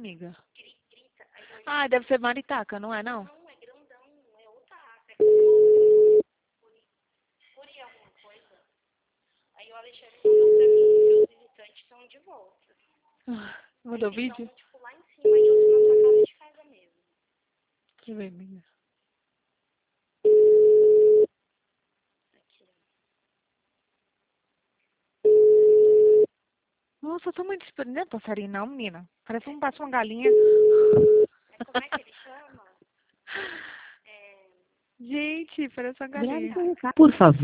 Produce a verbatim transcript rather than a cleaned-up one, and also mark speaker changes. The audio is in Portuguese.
Speaker 1: amiga?
Speaker 2: Gri- Grita. Aí eu olhei,
Speaker 1: Ah, deve ser maritaca, não é não?
Speaker 2: não, é grandão, é outra ave. É curi, curi alguma coisa. Aí o Alexandre mandou pra mim que os visitantes estão de volta.
Speaker 1: Ah,
Speaker 2: Aí
Speaker 1: mandou
Speaker 2: eles
Speaker 1: vídeo?
Speaker 2: estão, tipo, lá em cima e eu tô na sua casa de casa mesmo.
Speaker 1: Deixa eu ver, amiga.
Speaker 2: Aqui, ó.
Speaker 1: Nossa, tô muito esperando. Não é passarinho não, menina. Parece um passa uma galinha.
Speaker 2: É, como é que ele chama? É...
Speaker 1: Gente, parece uma galinha.
Speaker 3: Por favor.